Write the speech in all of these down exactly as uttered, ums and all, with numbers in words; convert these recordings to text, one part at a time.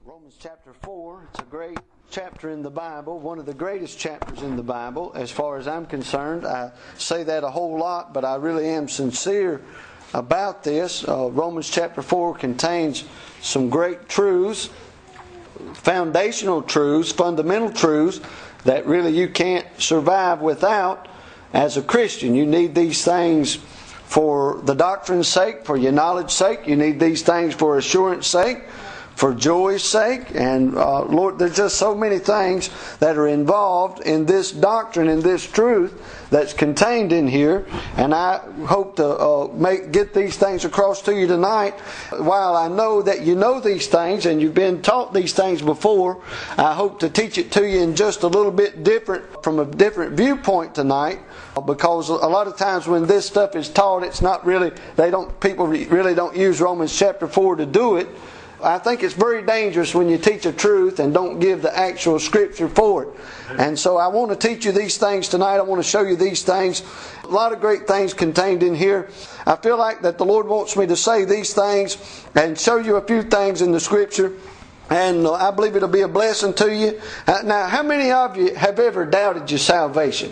Romans chapter four, it's a great chapter in the Bible, one of the greatest chapters in the Bible as far as I'm concerned. I say that a whole lot, but I really am sincere about this. Uh, Romans chapter four contains some great truths, foundational truths, fundamental truths that really you can't survive without as a Christian. You need these things for the doctrine's sake, for your knowledge's sake. You need these things for assurance sake, for joy's sake. And uh, Lord, there's just so many things that are involved in this doctrine and this truth that's contained in here. And I hope to uh, make get these things across to you tonight. While I know that you know these things and you've been taught these things before, I hope to teach it to you in just a little bit different, from a different viewpoint tonight. Because a lot of times when this stuff is taught, it's not really, they don't, people really don't use Romans chapter four to do it. I think it's very dangerous when you teach a truth and don't give the actual scripture for it. And so I want to teach you these things tonight. I want to show you these things. A lot of great things contained in here. I feel like that the Lord wants me to say these things and show you a few things in the scripture. And I believe it'll be a blessing to you. Now, how many of you have ever doubted your salvation?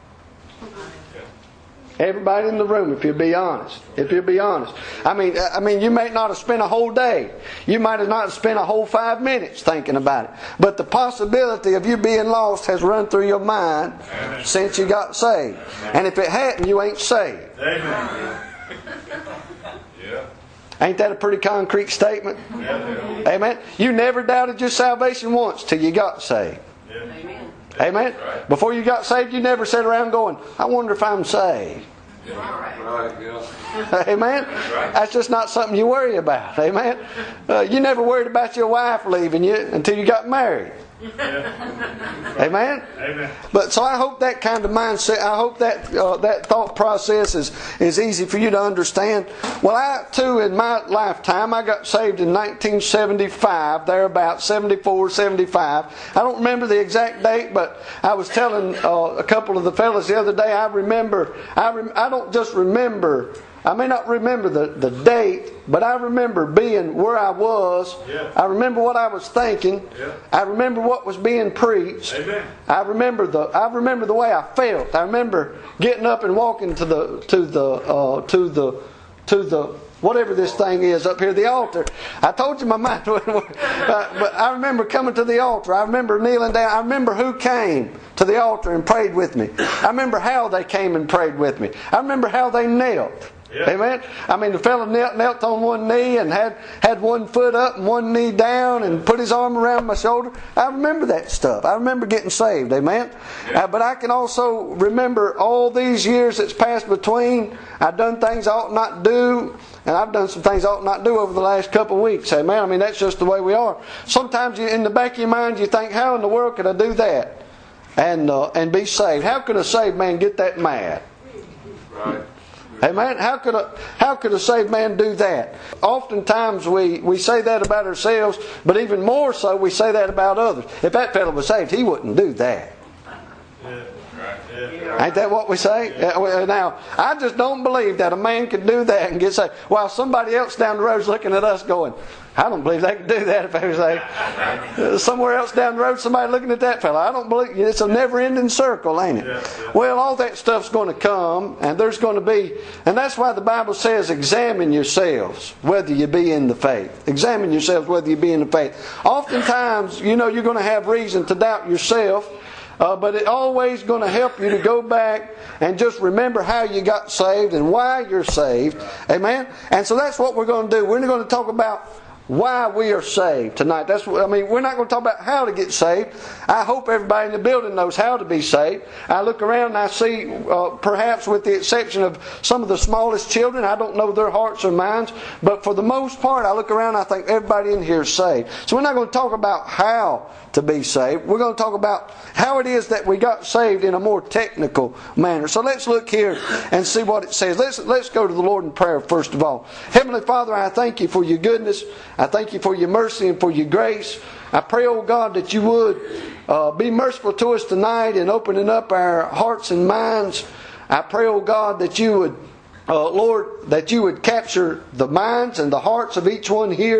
Everybody in the room, if you'll be honest. If you'll be honest. I mean, I mean, you may not have spent a whole day. You might have not spent a whole five minutes thinking about it. But the possibility of you being lost has run through your mind Amen. Since you got saved. Amen. And if it hadn't, you ain't saved. Amen. Yeah. Ain't that a pretty concrete statement? Yeah. Amen. You never doubted your salvation once till you got saved. Yeah. Amen. Amen. Right. Before you got saved, you never sat around going, I wonder if I'm saved. Yeah. Right. Yeah. Amen. Right. That's just not something you worry about. Amen. Uh, you never worried about your wife leaving you until you got married. Yeah. Amen. Amen. But so I hope that kind of mindset, I hope that uh, that thought process is, is easy for you to understand. Well, I too, in my lifetime, I got saved in nineteen seventy-five, there about seventy-four, seventy-five. I don't remember the exact date, but I was telling uh, a couple of the fellas the other day, I remember, I, rem- I don't just remember, I may not remember the, the date, but I remember being where I was. Yeah. I remember what I was thinking. Yeah. I remember what was being preached. Amen. I remember the I remember the way I felt. I remember getting up and walking to the to the uh, to the to the whatever this thing is up here, the altar. I told you my mind wouldn't work. Uh, but I remember coming to the altar. I remember kneeling down. I remember who came to the altar and prayed with me. I remember how they came and prayed with me. I remember how they knelt. Yeah. Amen. I mean, the fellow knelt, knelt on one knee and had, had one foot up and one knee down and put his arm around my shoulder. I remember that stuff. I remember getting saved. Amen. Yeah. Uh, but I can also remember all these years that's passed between. I've done things I ought not do, and I've done some things I ought not do over the last couple of weeks. Amen. I mean, that's just the way we are. Sometimes you, in the back of your mind you think, how in the world could I do that and uh, and be saved? How could a saved man get that mad? Right. Amen. How could a how could a saved man do that? Oftentimes we, we say that about ourselves, but even more so we say that about others. If that fellow was saved, he wouldn't do that. Yeah. Right. Ain't that what we say? Yeah. Now, I just don't believe that a man could do that and get saved, while somebody else down the road is looking at us going, I don't believe they could do that if they were saved. Somewhere else down the road, somebody looking at that fellow. I don't believe. It's a never-ending circle, ain't it? Yeah, yeah. Well, all that stuff's going to come, and there's going to be, and that's why the Bible says, examine yourselves whether you be in the faith. Examine yourselves whether you be in the faith. Oftentimes, you know, you're going to have reason to doubt yourself. Uh, but it's always going to help you to go back and just remember how you got saved and why you're saved. Amen? And so that's what we're going to do. We're going to talk about why we are saved tonight. That's what, I mean, we're not going to talk about how to get saved. I hope everybody in the building knows how to be saved. I look around and I see, uh, perhaps with the exception of some of the smallest children, I don't know their hearts or minds, but for the most part, I look around and I think everybody in here is saved. So we're not going to talk about how to be saved. We're going to talk about how it is that we got saved in a more technical manner. So let's look here and see what it says. Let's, let's go to the Lord in prayer first of all. Heavenly Father, I thank you for your goodness. I thank you for your mercy and for your grace. I pray, oh God, that you would uh, be merciful to us tonight in opening up our hearts and minds. I pray, oh God, that you would, uh, Lord, that you would capture the minds and the hearts of each one here.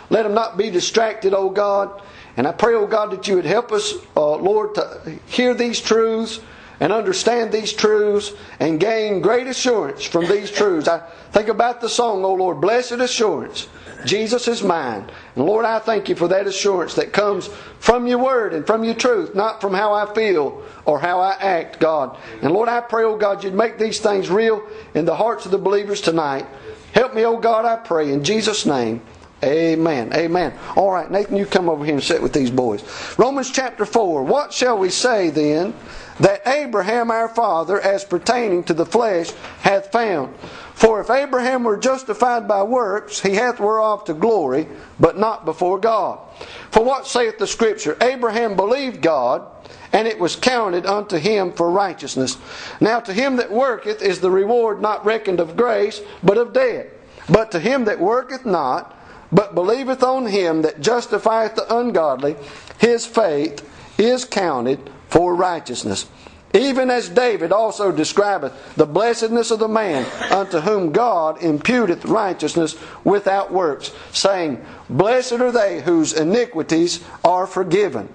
Let them not be distracted, oh God. And I pray, oh God, that you would help us, uh, Lord, to hear these truths and understand these truths and gain great assurance from these truths. I think about the song, oh Lord, blessed assurance, Jesus is mine. And Lord, I thank you for that assurance that comes from your word and from your truth, not from how I feel or how I act, God. And Lord, I pray, oh God, you'd make these things real in the hearts of the believers tonight. Help me, oh God, I pray, in Jesus' name. Amen. Amen. All right, Nathan, you come over here and sit with these boys. Romans chapter four. What shall we say then that Abraham our father, as pertaining to the flesh, hath found? For if Abraham were justified by works, he hath whereof to glory, but not before God. For what saith the Scripture? Abraham believed God, and it was counted unto him for righteousness. Now to him that worketh is the reward not reckoned of grace, but of debt. But to him that worketh not, but believeth on him that justifieth the ungodly, his faith is counted for righteousness. Even as David also describeth the blessedness of the man unto whom God imputeth righteousness without works, saying, Blessed are they whose iniquities are forgiven.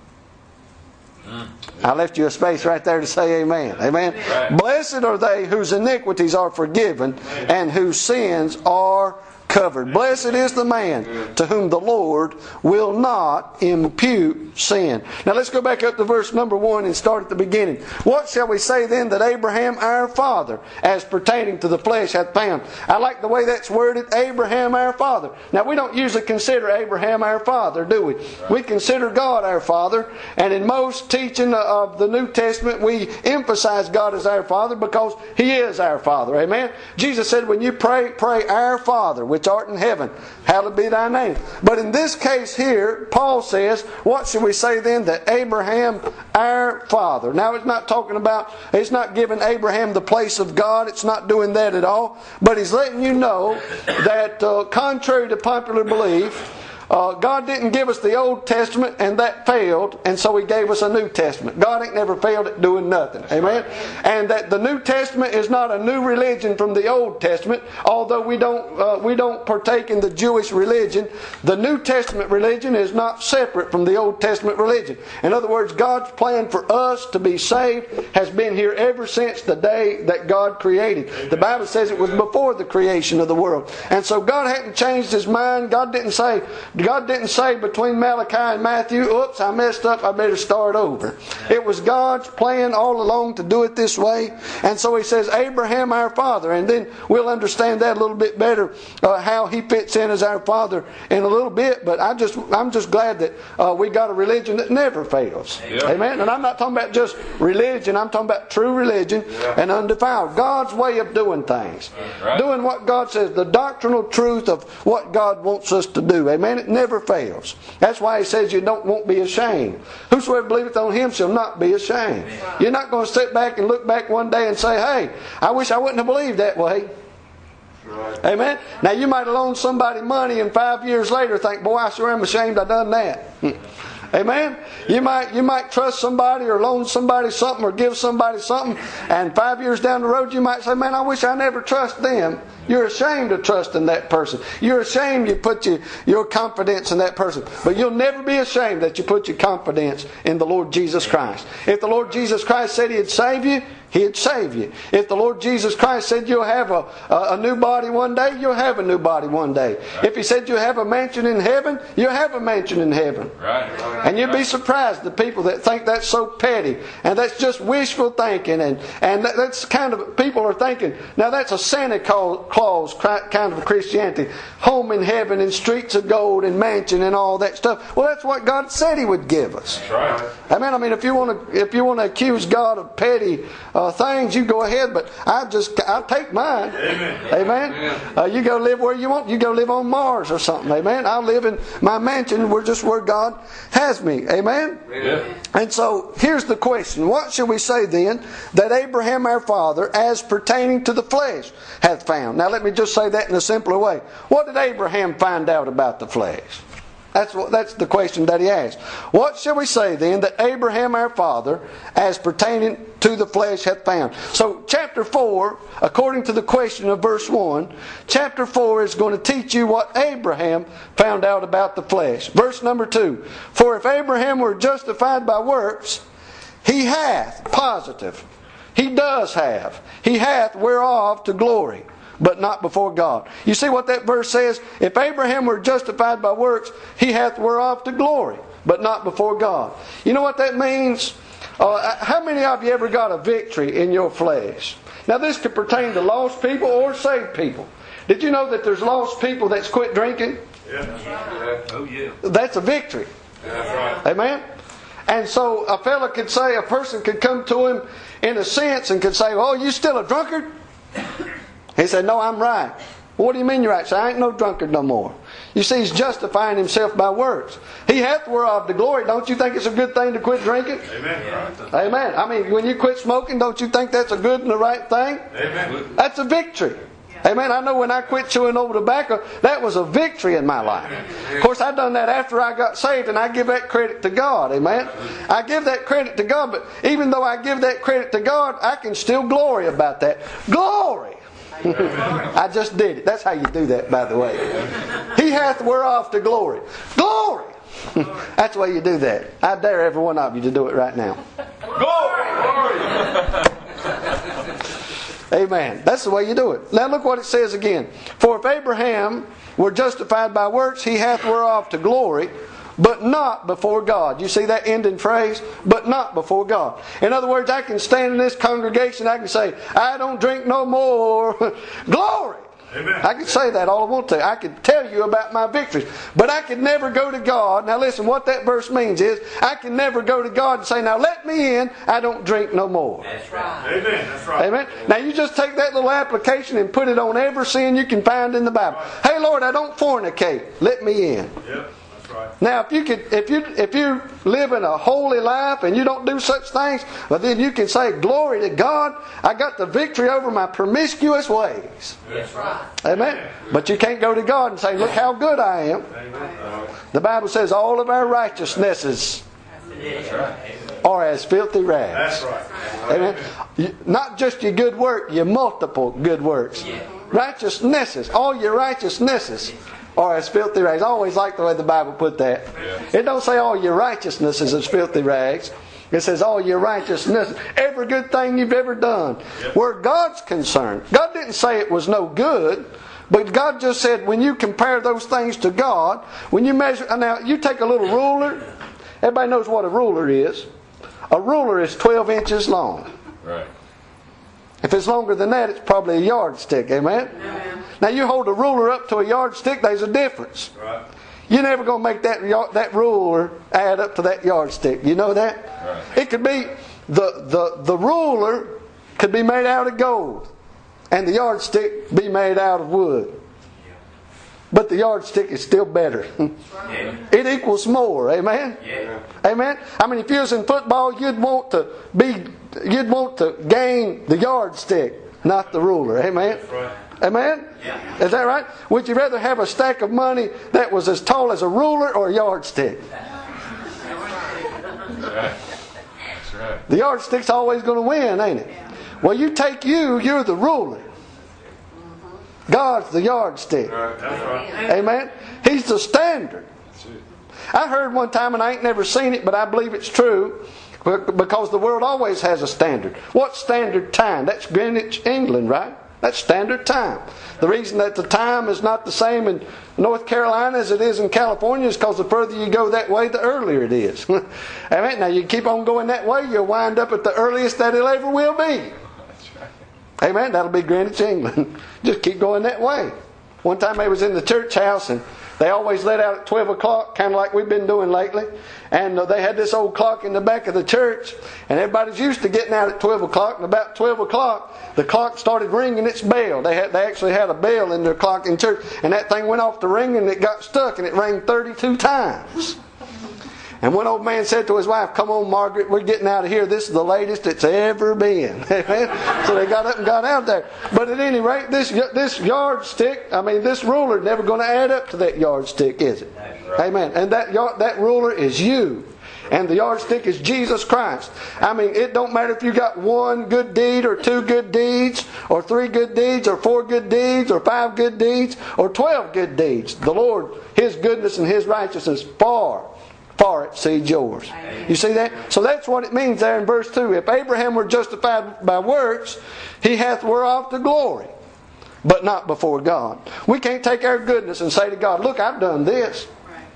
I left you a space right there to say amen. Amen. Right. Blessed are they whose iniquities are forgiven and whose sins are covered. Blessed is the man to whom the Lord will not impute sin. Now let's go back up to verse number one and start at the beginning. What shall we say then that Abraham our father, as pertaining to the flesh, hath found? I like the way that's worded, Abraham our father. Now we don't usually consider Abraham our father, do we? We consider God our father, and in most teaching of the New Testament we emphasize God as our father because He is our father. Amen? Jesus said, when you pray, pray our Father, which art in heaven, hallowed be thy name. But in this case here, Paul says, what should we say then that Abraham our father? Now it's not talking about, it's not giving Abraham the place of God, it's not doing that at all, but he's letting you know that uh, contrary to popular belief, Uh, God didn't give us the Old Testament and that failed, and so He gave us a New Testament. God ain't never failed at doing nothing. Amen? And that the New Testament is not a new religion from the Old Testament, although we don't uh, we don't partake in the Jewish religion. The New Testament religion is not separate from the Old Testament religion. In other words, God's plan for us to be saved has been here ever since the day that God created. The Bible says it was before the creation of the world. And so God hadn't changed His mind. God didn't say... God didn't say between Malachi and Matthew, oops, I messed up, I better start over. It was God's plan all along to do it this way. And so He says, Abraham our father. And then we'll understand that a little bit better, uh, how He fits in as our father in a little bit. But I just, I'm just glad that uh, we got a religion that never fails. Yeah. Amen? And I'm not talking about just religion, I'm talking about true religion yeah. and undefiled. God's way of doing things. Right. Doing what God says, the doctrinal truth of what God wants us to do. Amen? It never fails. That's why He says you don't won't be ashamed. Whosoever believeth on Him shall not be ashamed. You're not going to sit back and look back one day and say, hey, I wish I wouldn't have believed that way. Right. Amen? Now you might have loaned somebody money and five years later think, boy, I sure am ashamed I done that. Amen? You might you might trust somebody or loan somebody something or give somebody something, and five years down the road you might say, man, I wish I never trusted them. You're ashamed of trusting that person. You're ashamed you put your, your confidence in that person. But you'll never be ashamed that you put your confidence in the Lord Jesus Christ. If the Lord Jesus Christ said He'd save you, He'd save you. If the Lord Jesus Christ said you'll have a, a, a new body one day, you'll have a new body one day. Right. If He said you'll have a mansion in heaven, you'll have a mansion in heaven. Right. Right. And you'd be surprised the people that think that's so petty and that's just wishful thinking, and, and that, that's kind of people are thinking, now that's a Santa Claus kind of Christianity. Home in heaven and streets of gold and mansion and all that stuff. Well, that's what God said He would give us. That's right. I mean, I mean, if you want to, if you want to accuse God of petty uh, things, you go ahead. But I just, I take mine. Amen. Amen. Uh, you go live where you want. You go live on Mars or something. Amen. I'll live in my mansion. We're just where God has me. Amen. Amen. And so here's the question: what shall we say then that Abraham our father, as pertaining to the flesh, hath found? Now let me just say that in a simpler way. What did Abraham find out about the flesh? That's what, that's the question that he asked. What shall we say then that Abraham our father, as pertaining to the flesh, hath found? So chapter four, according to the question of verse one, chapter four is going to teach you what Abraham found out about the flesh. Verse number two. For if Abraham were justified by works, he hath, positive, he does have, he hath whereof to glory, but not before God. You see what that verse says? If Abraham were justified by works, he hath whereof to glory, but not before God. You know what that means? Uh, how many of you ever got a victory in your flesh? Now this could pertain to lost people or saved people. Did you know that there's lost people that's quit drinking? Yeah. Yeah. Oh yeah. That's a victory. Yeah, that's right. Amen? And so a fella could say, a person could come to him in a sense and could say, oh, you still a drunkard? He said, no, I'm right. Well, what do you mean you're right? So I ain't no drunkard no more. You see, he's justifying himself by works. He hath whereof the glory. Don't you think it's a good thing to quit drinking? Amen. Right. Amen. I mean, when you quit smoking, don't you think that's a good and the right thing? Amen. That's a victory. Amen. I know when I quit chewing over tobacco, that was a victory in my life. Of course, I done that after I got saved, and I give that credit to God. Amen. I give that credit to God, but even though I give that credit to God, I can still glory about that. Glory! I just did it. That's how you do that, by the way. He hath whereof to glory. Glory! That's the way you do that. I dare every one of you to do it right now. Glory! Amen. That's the way you do it. Now look what it says again. For if Abraham were justified by works, he hath whereof to glory, but not before God. You see that ending phrase? But not before God. In other words, I can stand in this congregation, I can say, I don't drink no more. Glory! Amen. I can say that all I want to. I can tell you about my victories. But I can never go to God. Now listen, what that verse means is, I can never go to God and say, now let me in, I don't drink no more. That's right. Amen. That's right. Amen. Now you just take that little application and put it on every sin you can find in the Bible. Hey Lord, I don't fornicate. Let me in. Yep. Right. Now, if you could, if you if you live in a holy life and you don't do such things, well, then you can say, "Glory to God! I got the victory over my promiscuous ways." That's right. Amen. But you can't go to God and say, "Look how good I am." Amen. The Bible says, "All of our righteousnesses are as filthy rags." That's right. Amen. Not just your good work, your multiple good works. Righteousnesses, all your righteousnesses are as filthy rags. I always like the way the Bible put that. Yeah. It don't say all your righteousness is as filthy rags. It says all your righteousness, every good thing you've ever done. Yep. Where God's concerned, God didn't say it was no good, but God just said when you compare those things to God, when you measure, now you take a little ruler. Everybody knows what a ruler is. A ruler is twelve inches long. Right. If it's longer than that, it's probably a yardstick. Amen? Amen. Now you hold a ruler up to a yardstick, there's a difference. Right. You're never going to make that that ruler add up to that yardstick. You know that? Right. It could be, the, the, the ruler could be made out of gold, and the yardstick be made out of wood. But the yardstick is still better. Yeah. It equals more. Amen? Yeah. Amen? I mean, if you was in football, you'd want to be, you'd want to gain the yardstick, not the ruler. Amen? That's right. Amen? Yeah. Is that right? Would you rather have a stack of money that was as tall as a ruler or a yardstick? That's right. That's right. The yardstick's always going to win, ain't it? Well, you take you, you're the ruler. God's the yardstick. That's right. Amen? He's the standard. I heard one time, and I ain't never seen it, but I believe it's true, because the world always has a standard. What's standard time? That's Greenwich, England, right? That's standard time. The reason that the time is not the same in North Carolina as it is in California is because the further you go that way, the earlier it is. Amen? Now you keep on going that way, you'll wind up at the earliest that it ever will be. Amen? That'll be Greenwich, England. Just keep going that way. One time I was in the church house, and they always let out at twelve o'clock, kind of like we've been doing lately. And uh, they had this old clock in the back of the church, and everybody's used to getting out at twelve o'clock. And about twelve o'clock, the clock started ringing its bell. They had, they actually had a bell in their clock in church, and that thing went off the ring, and it got stuck, and it rang thirty-two times. And one old man said to his wife, "Come on, Margaret, we're getting out of here. This is the latest it's ever been." So they got up and got out there. But at any rate, this this yardstick, I mean, this ruler is never going to add up to that yardstick, is it? Right. Amen. And that that ruler is you. And the yardstick is Jesus Christ. I mean, it don't matter if you got one good deed or two good deeds or three good deeds or four good deeds or five good deeds or twelve good deeds. The Lord, His goodness and His righteousness far, far exceeds yours. You see that? So that's what it means there in verse two. If Abraham were justified by works, he hath whereof the glory, but not before God. We can't take our goodness and say to God, "Look, I've done this."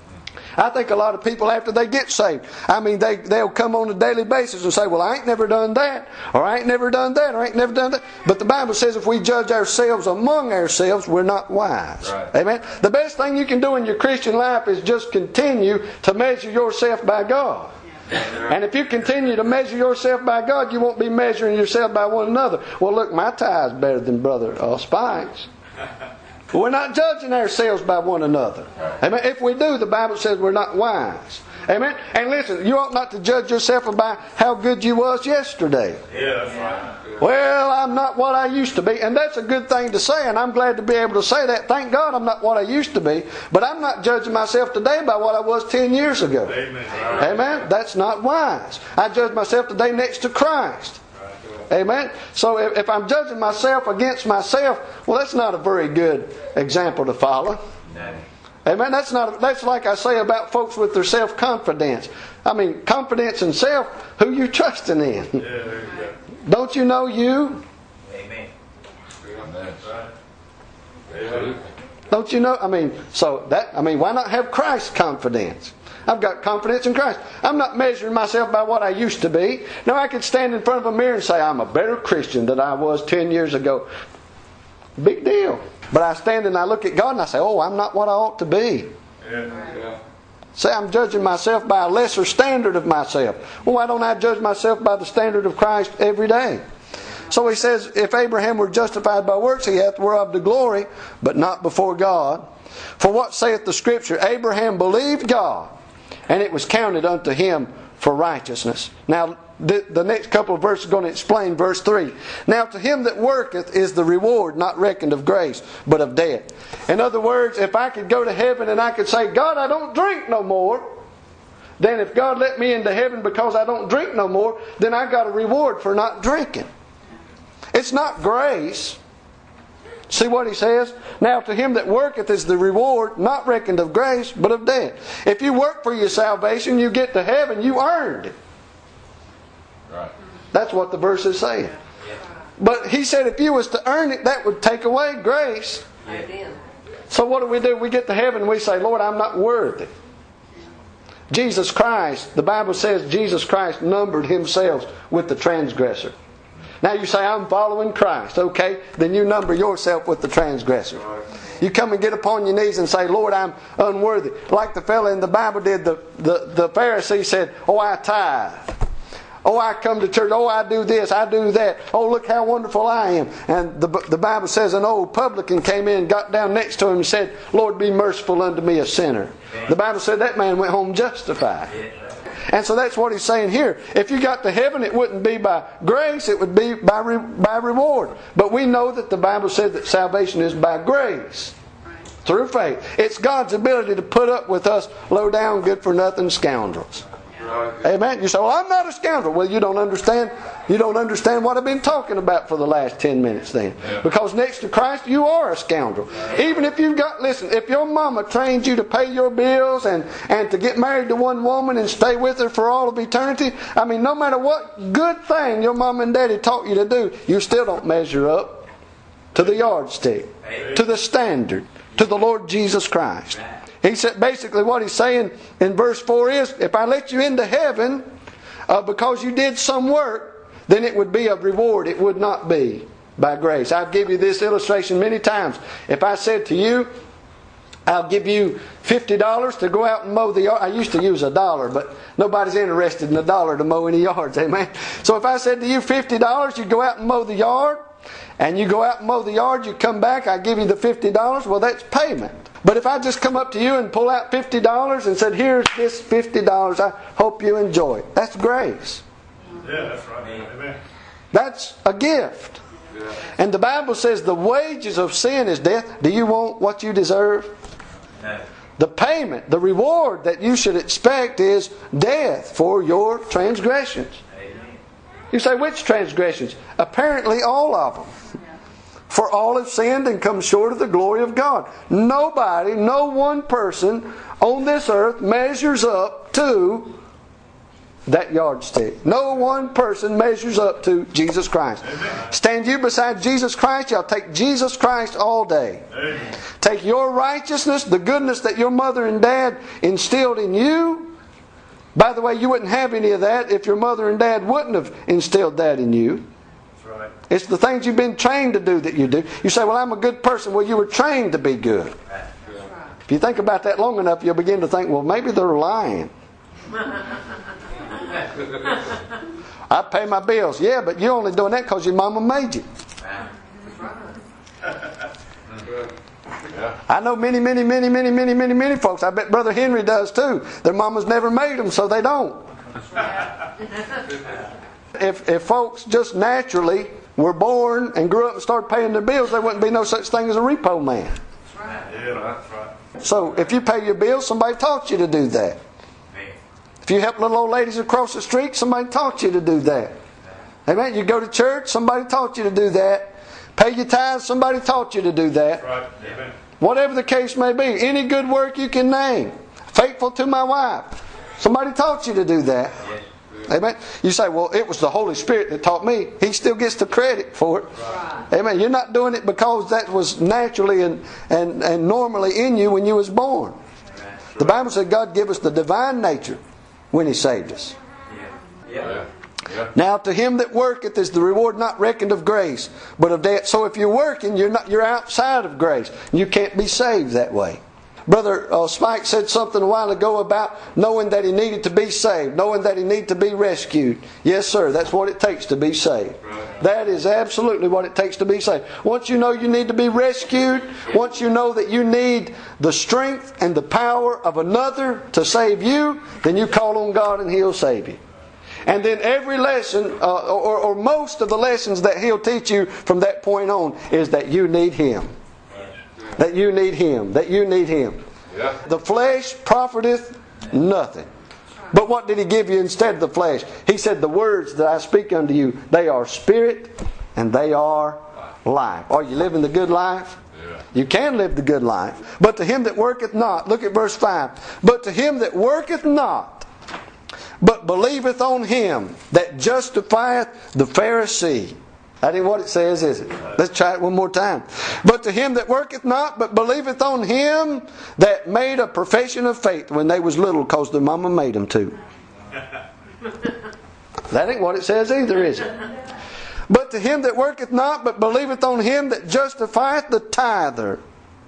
I think a lot of people after they get saved, I mean, they, they'll come on a daily basis and say, "Well, I ain't never done that," or "I ain't never done that," or "I ain't never done that." But the Bible says if we judge ourselves among ourselves, we're not wise. Right. Amen? The best thing you can do in your Christian life is just continue to measure yourself by God. And if you continue to measure yourself by God, you won't be measuring yourself by one another. "Well, look, my tie is better than Brother uh, Spike's." We're not judging ourselves by one another. Amen. If we do, the Bible says we're not wise. Amen. And listen, you ought not to judge yourself by how good you was yesterday. Yeah, that's right. Well, I'm not what I used to be. And that's a good thing to say, and I'm glad to be able to say that. Thank God I'm not what I used to be. But I'm not judging myself today by what I was ten years ago. Amen. Amen. That's not wise. I judge myself today next to Christ. Amen. So if, if I'm judging myself against myself, well, that's not a very good example to follow. No. Amen. That's not. That's like I say about folks with their self-confidence. I mean, confidence in self. Who you trusting in? Yeah, there you go. Don't you know you? Amen. That's right. Yeah. Don't you know? I mean, so that. I mean, why not have Christ's confidence? I've got confidence in Christ. I'm not measuring myself by what I used to be. Now I could stand in front of a mirror and say, "I'm a better Christian than I was ten years ago." Big deal. But I stand and I look at God and I say, "Oh, I'm not what I ought to be." Yeah. Yeah. Say I'm judging myself by a lesser standard of myself. Well, why don't I judge myself by the standard of Christ every day? So he says, if Abraham were justified by works, he hath whereof the glory, but not before God. For what saith the Scripture? Abraham believed God, and it was counted unto him for righteousness. Now, the, the next couple of verses are going to explain verse three. Now, to him that worketh is the reward not reckoned of grace, but of debt. In other words, if I could go to heaven and I could say, "God, I don't drink no more," then if God let me into heaven because I don't drink no more, then I got a reward for not drinking. It's not grace. See what he says? Now to him that worketh is the reward not reckoned of grace, but of debt. If you work for your salvation, you get to heaven, you earned it. Right. That's what the verse is saying. Yeah. But he said if you was to earn it, that would take away grace. Yeah. So what do we do? We get to heaven and we say, "Lord, I'm not worthy." Jesus Christ, the Bible says Jesus Christ numbered himself with the transgressor. Now you say, "I'm following Christ." Okay, then you number yourself with the transgressor. You come and get upon your knees and say, "Lord, I'm unworthy." Like the fellow in the Bible did, the, the, the Pharisee said, "Oh, I tithe. Oh, I come to church. Oh, I do this. I do that. Oh, look how wonderful I am." And the, the Bible says an old publican came in, got down next to him and said, "Lord, be merciful unto me, a sinner." The Bible said that man went home justified. And so that's what he's saying here. If you got to heaven, it wouldn't be by grace, it would be by re, by reward. But we know that the Bible said that salvation is by grace, through faith. It's God's ability to put up with us low down, good for nothing scoundrels. Amen. You say, "Well, I'm not a scoundrel." Well, you don't understand. You don't understand what I've been talking about for the last ten minutes then. Because next to Christ, you are a scoundrel. Even if you've got, listen, if your mama trained you to pay your bills and, and to get married to one woman and stay with her for all of eternity, I mean, no matter what good thing your mom and daddy taught you to do, you still don't measure up to the yardstick, to the standard, to the Lord Jesus Christ. He said, basically what he's saying in verse four is, if I let you into heaven uh, because you did some work, then it would be a reward. It would not be by grace. I've given you this illustration many times. If I said to you, "I'll give you fifty dollars to go out and mow the yard." I used to use a dollar, but nobody's interested in a dollar to mow any yards. Amen. So if I said to you fifty dollars, you go out and mow the yard, and you go out and mow the yard, you come back, I give you the fifty dollars, well, that's payment. But if I just come up to you and pull out fifty dollars and said, here's this fifty dollars, I hope you enjoy it. That's grace. Yeah, that's right. Amen. That's a gift. Yeah. And the Bible says the wages of sin is death. Do you want what you deserve? No. The payment, the reward that you should expect is death for your transgressions. Amen. You say, which transgressions? Apparently all of them. For all have sinned and come short of the glory of God. Nobody, no one person on this earth measures up to that yardstick. No one person measures up to Jesus Christ. Amen. Stand you beside Jesus Christ, you'll take Jesus Christ all day. Amen. Take your righteousness, the goodness that your mother and dad instilled in you. By the way, you wouldn't have any of that if your mother and dad wouldn't have instilled that in you. That's right. It's the things you've been trained to do that you do. You say, well, I'm a good person. Well, you were trained to be good. If you think about that long enough, you'll begin to think, well, maybe they're lying. I pay my bills. Yeah, but you're only doing that because your mama made you. I know many, many, many, many, many, many, many folks. I bet Brother Henry does too. Their mamas never made them, so they don't. If if folks just naturally were born and grew up and started paying their bills, there wouldn't be no such thing as a repo man. Yeah, that's right. So if you pay your bills, somebody taught you to do that. If you help little old ladies across the street, somebody taught you to do that. Amen. You go to church, somebody taught you to do that. Pay your tithes, somebody taught you to do that. Right. Amen. Whatever the case may be, any good work you can name. Faithful to my wife. Somebody taught you to do that. Yes. Amen. You say, well, it was the Holy Spirit that taught me. He still gets the credit for it. Right. Amen. You're not doing it because that was naturally and, and, and normally in you when you was born. Right. The Bible said God gave us the divine nature when He saved us. Yeah. Yeah. Yeah. Now to him that worketh is the reward not reckoned of grace, but of debt. So if you're working, you're not you're outside of grace. You can't be saved that way. Brother uh, Spike said something a while ago about knowing that he needed to be saved, knowing that he needed to be rescued. Yes, sir, that's what it takes to be saved. Right. That is absolutely what it takes to be saved. Once you know you need to be rescued, once you know that you need the strength and the power of another to save you, then you call on God and He'll save you. And then every lesson, uh, or, or most of the lessons that He'll teach you from that point on is that you need Him. That you need Him. That you need Him. Yeah. The flesh profiteth nothing. But what did He give you instead of the flesh? He said, the words that I speak unto you, they are spirit and they are life. Are you living the good life? Yeah. You can live the good life. But to him that worketh not, look at verse five. But to him that worketh not, but believeth on Him that justifieth the Pharisee. That ain't what it says, is it? Let's try it one more time. But to him that worketh not, but believeth on Him that made a profession of faith when they was little, because their mama made them to. That ain't what it says either, is it? But to him that worketh not, but believeth on Him that justifieth the tither.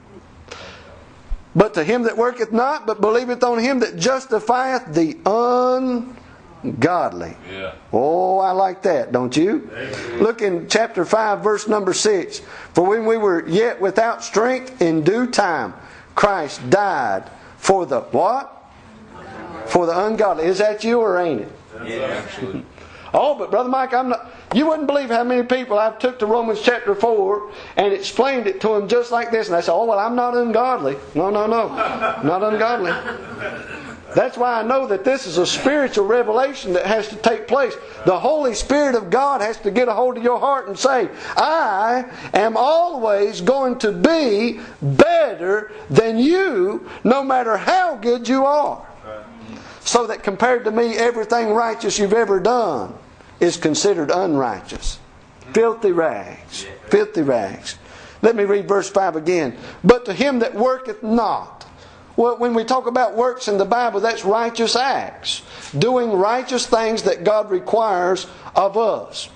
But to him that worketh not, but believeth on Him that justifieth the ungodly. Yeah. Oh, I like that, don't you? Amen. Look in chapter five, verse number six. For when we were yet without strength, in due time, Christ died for the what? For the ungodly. Is that you or ain't it? Yeah. Oh, but Brother Mike, I'm not. You wouldn't believe how many people I've took to Romans chapter four and explained it to them just like this, and they say, "Oh, well, I'm not ungodly." No, no, no, not ungodly. That's why I know that this is a spiritual revelation that has to take place. The Holy Spirit of God has to get a hold of your heart and say, "I am always going to be better than you, no matter how good you are." So that compared to me, everything righteous you've ever done is considered unrighteous. Filthy rags. Filthy rags. Let me read verse five again. But to him that worketh not. Well, when we talk about works in the Bible, that's righteous acts. Doing righteous things that God requires of us.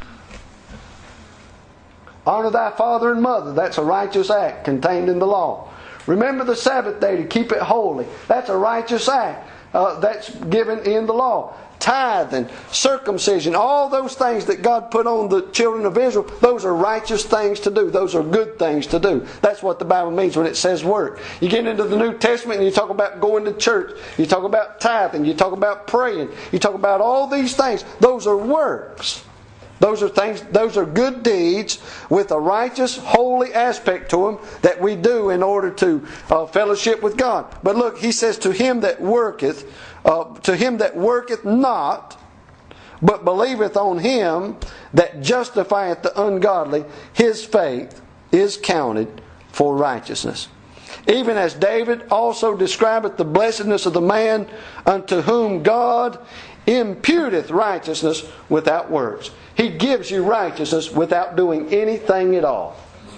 Honor thy father and mother. That's a righteous act contained in the law. Remember the Sabbath day to keep it holy. That's a righteous act. Uh, that's given in the law. tithing, circumcision, all those things that God put on the children of Israel, those are righteous things to do. Those are good things to do. That's what the Bible means when it says work. You get into the New Testament and you talk about going to church. You talk about tithing. You talk about praying. You talk about all these things. Those are works. Those are things, those are good deeds with a righteous, holy aspect to them that we do in order to uh, fellowship with God. But look, he says, to him that worketh, uh, to him that worketh not, but believeth on him that justifieth the ungodly, his faith is counted for righteousness. Even as David also describeth the blessedness of the man unto whom God imputeth righteousness without works. He gives you righteousness without doing anything at all.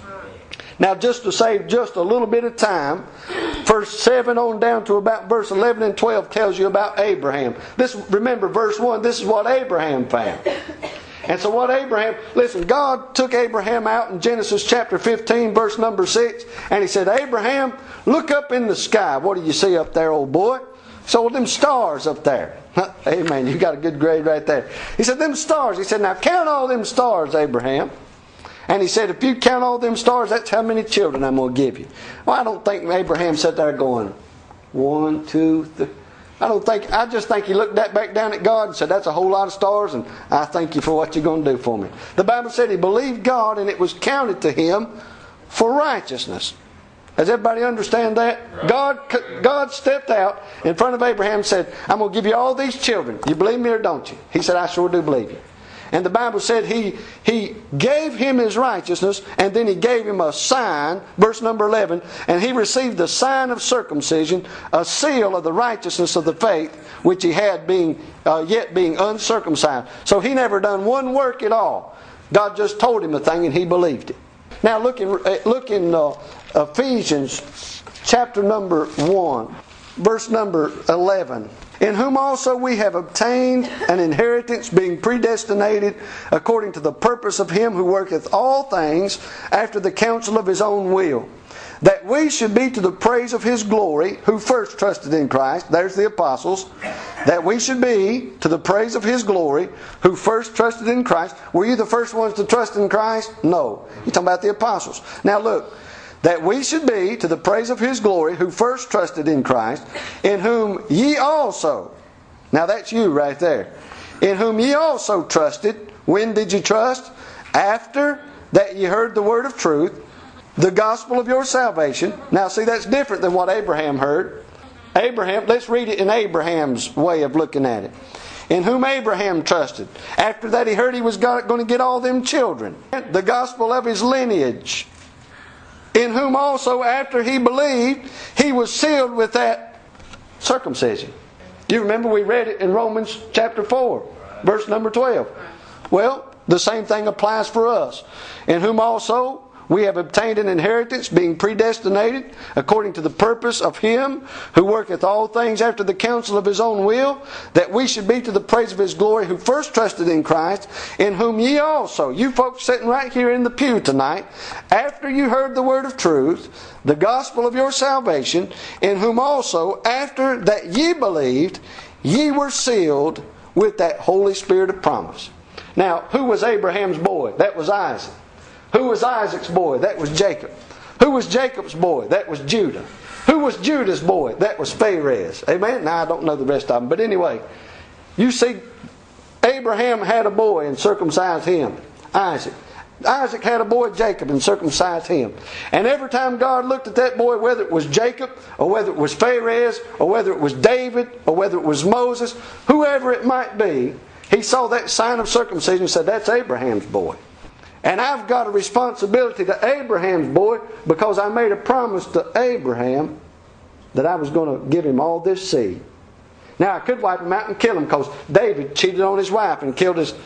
Now, just to save just a little bit of time, verse seven on down to about verse eleven and twelve tells you about Abraham. This, remember, verse one, this is what Abraham found. And so what Abraham, listen, God took Abraham out in Genesis chapter fifteen, verse number six, and He said, Abraham, look up in the sky. What do you see up there, old boy? So them stars up there. Amen. You got a good grade right there. He said, them stars. He said, now count all them stars, Abraham. And he said, if you count all them stars, that's how many children I'm going to give you. Well, I don't think Abraham sat there going, one, two, three. I don't think, I just think he looked that back down at God and said, that's a whole lot of stars, and I thank you for what you're going to do for me. The Bible said he believed God and it was counted to him for righteousness. Does everybody understand that? Right. God God stepped out in front of Abraham and said, I'm going to give you all these children. You believe me or don't you? He said, I sure do believe you. And the Bible said he, he gave him his righteousness, and then he gave him a sign, verse number eleven, and he received the sign of circumcision, a seal of the righteousness of the faith, which he had being uh, yet being uncircumcised. So he never done one work at all. God just told him a thing and he believed it. Now look in, look in uh, Ephesians chapter number one, verse number eleven. In whom also we have obtained an inheritance, being predestinated according to the purpose of Him who worketh all things after the counsel of His own will, that we should be to the praise of His glory, who first trusted in Christ. There's the apostles. That we should be to the praise of His glory, who first trusted in Christ. Were you the first ones to trust in Christ? No. You're talking about the apostles. Now look. That we should be to the praise of His glory, who first trusted in Christ, in whom ye also, now that's you right there, in whom ye also trusted. When did you trust? After that ye heard the word of truth, the gospel of your salvation. Now see, that's different than what Abraham heard. Abraham, let's read it in Abraham's way of looking at it. In whom Abraham trusted. After that he heard he was going to get all them children. The gospel of his lineage. In whom also after he believed, he was sealed with that circumcision. You remember we read it in Romans chapter four, verse number twelve. Well, the same thing applies for us. In whom also we have obtained an inheritance, being predestinated according to the purpose of Him who worketh all things after the counsel of His own will, that we should be to the praise of His glory, who first trusted in Christ, in whom ye also, you folks sitting right here in the pew tonight, after you heard the word of truth, the gospel of your salvation, in whom also, after that ye believed, ye were sealed with that Holy Spirit of promise. Now, who was Abraham's boy? That was Isaac. Who was Isaac's boy? That was Jacob. Who was Jacob's boy? That was Judah. Who was Judah's boy? That was Pharez. Amen? Now I don't know the rest of them. But anyway, you see, Abraham had a boy and circumcised him. Isaac. Isaac had a boy, Jacob, and circumcised him. And every time God looked at that boy, whether it was Jacob, or whether it was Pharez, or whether it was David, or whether it was Moses, whoever it might be, He saw that sign of circumcision and said, that's Abraham's boy. And I've got a responsibility to Abraham's boy, because I made a promise to Abraham that I was going to give him all this seed. Now I could wipe him out and kill him, because David cheated on his wife and killed his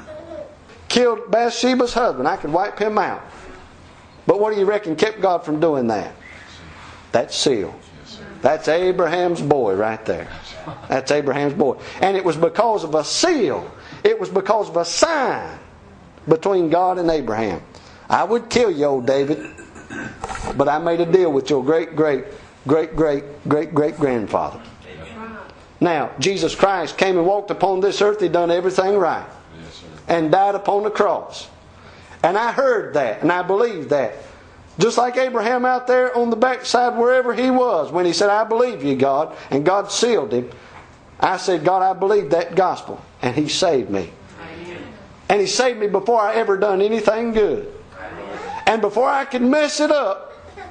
killed Bathsheba's husband. I could wipe him out. But what do you reckon kept God from doing that? That seal. That's Abraham's boy right there. That's Abraham's boy. And it was because of a seal. It was because of a sign between God and Abraham. I would kill you, old David, but I made a deal with your great, great, great, great, great, great grandfather. Now, Jesus Christ came and walked upon this earth. He done everything right. Yes, sir. And died upon the cross. And I heard that, and I believed that. Just like Abraham out there on the backside wherever he was, when he said, I believe you, God, and God sealed him. I said, God, I believe that gospel. And He saved me. Amen. And He saved me before I ever done anything good. Amen. And before I could mess it up,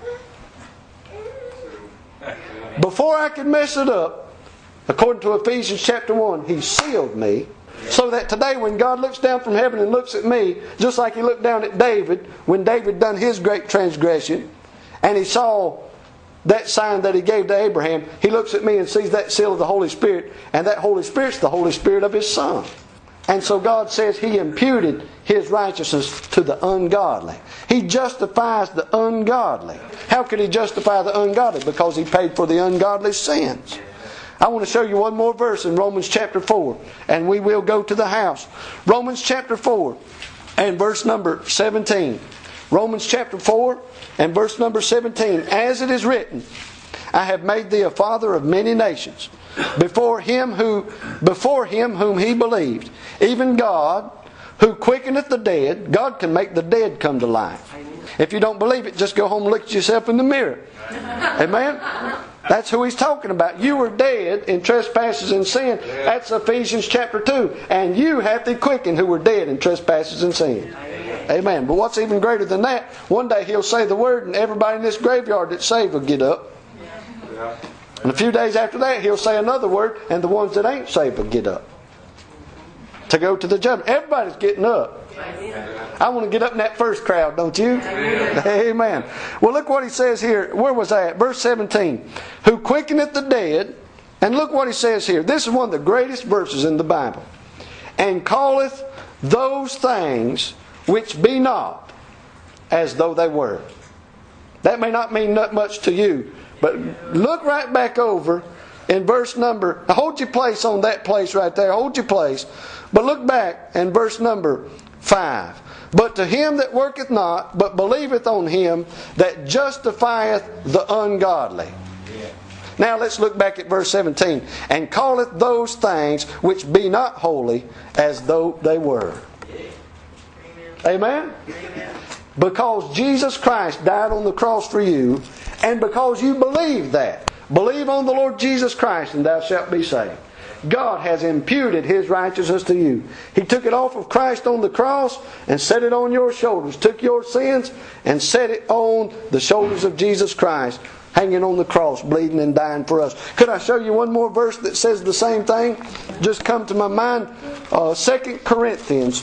before I could mess it up, according to Ephesians chapter one, He sealed me. So that today when God looks down from heaven and looks at me, just like He looked down at David, when David done his great transgression, and he saw that sign that He gave to Abraham, He looks at me and sees that seal of the Holy Spirit, and that Holy Spirit's the Holy Spirit of His Son. And so God says He imputed His righteousness to the ungodly. He justifies the ungodly. How could He justify the ungodly? Because He paid for the ungodly's sins. I want to show you one more verse in Romans chapter four, and we will go to the house. Romans chapter four and verse number seventeen. Romans chapter four and verse number seventeen. As it is written, I have made thee a father of many nations, before him who before him whom he believed, even God, who quickeneth the dead. God can make the dead come to life. If you don't believe it, just go home and look at yourself in the mirror. Amen? That's who He's talking about. You were dead in trespasses and sin. That's Ephesians chapter two. And you hath He quickened who were dead in trespasses and sin. Amen. But what's even greater than that, one day He'll say the word and everybody in this graveyard that's saved will get up. And a few days after that He'll say another word and the ones that ain't saved will get up. To go to the judgment. Everybody's getting up. I want to get up in that first crowd, don't you? Amen. Amen. Well, look what He says here. Where was I at? Verse seventeen. Who quickeneth the dead. And look what He says here. This is one of the greatest verses in the Bible. And calleth those things which be not as though they were. That may not mean not much to you. But look right back over in verse number. Hold your place on that place right there. Hold your place. But look back in verse number five. But to him that worketh not, but believeth on Him that justifieth the ungodly. Yeah. Now let's look back at verse seventeen. And calleth those things which be not holy as though they were. Yeah. Amen? Amen? Because Jesus Christ died on the cross for you, and because you believe that. Believe on the Lord Jesus Christ and thou shalt be saved. God has imputed His righteousness to you. He took it off of Christ on the cross and set it on your shoulders. Took your sins and set it on the shoulders of Jesus Christ, hanging on the cross, bleeding and dying for us. Could I show you one more verse that says the same thing? Just come to my mind. Uh, Second Corinthians.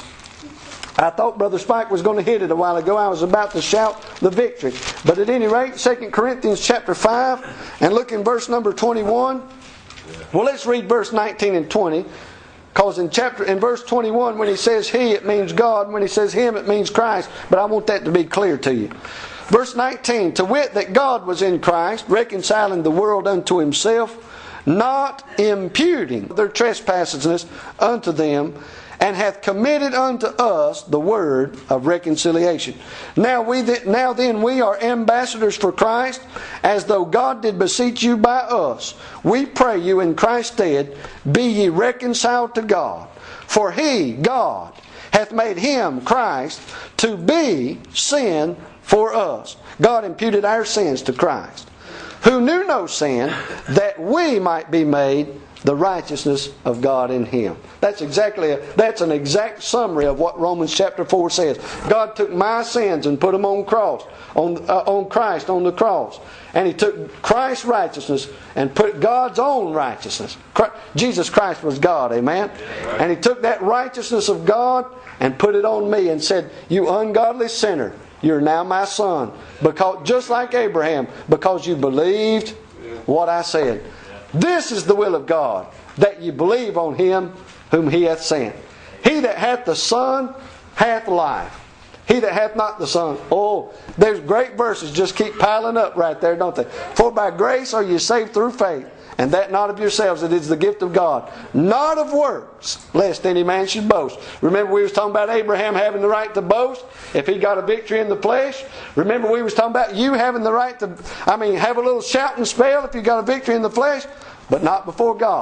I thought Brother Spike was going to hit it a while ago. I was about to shout the victory. But at any rate, Second Corinthians chapter five, and look in verse number twenty-one. Well, let's read verse nineteen and twenty. Because in chapter in verse twenty-one, when he says He, it means God. When he says Him, it means Christ. But I want that to be clear to you. Verse nineteen, to wit that God was in Christ, reconciling the world unto Himself, not imputing their trespasses unto them, and hath committed unto us the word of reconciliation. Now we th- now then we are ambassadors for Christ, as though God did beseech you by us. We pray you in Christ's stead, be ye reconciled to God. For He, God, hath made Him, Christ, to be sin for us. God imputed our sins to Christ, who knew no sin, that we might be made the righteousness of God in Him. That's exactly a, that's an exact summary of what Romans chapter four says. God took my sins and put them on cross, on uh, on Christ on the cross, and He took Christ's righteousness and put God's own righteousness. Christ, Jesus Christ was God, amen. And He took that righteousness of God and put it on me and said, "You ungodly sinner, you're now my son." Because just like Abraham, because you believed what I said. This is the will of God, that ye believe on Him whom He hath sent. He that hath the Son hath life. He that hath not the Son. Oh, there's great verses just keep piling up right there, don't they? For by grace are ye saved through faith, and that not of yourselves, it is the gift of God, not of works, lest any man should boast. Remember we was talking about Abraham having the right to boast if he got a victory in the flesh. Remember we was talking about you having the right to, I mean, have a little shouting spell if you got a victory in the flesh, but not before God.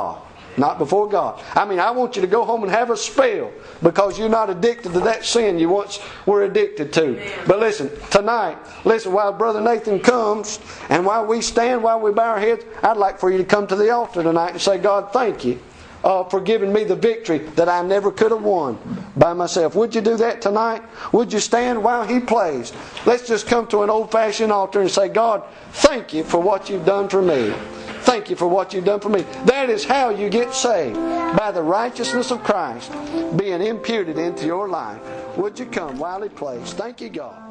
Not before God. I mean, I want you to go home and have a spell because you're not addicted to that sin you once were addicted to. But listen, tonight, listen, while Brother Nathan comes and while we stand, while we bow our heads, I'd like for you to come to the altar tonight and say, God, thank you uh, for giving me the victory that I never could have won by myself. Would you do that tonight? Would you stand while he plays? Let's just come to an old-fashioned altar and say, God, thank you for what you've done for me. Thank you for what you've done for me. That is how you get saved. By the righteousness of Christ being imputed into your life. Would you come while he plays? Thank you, God.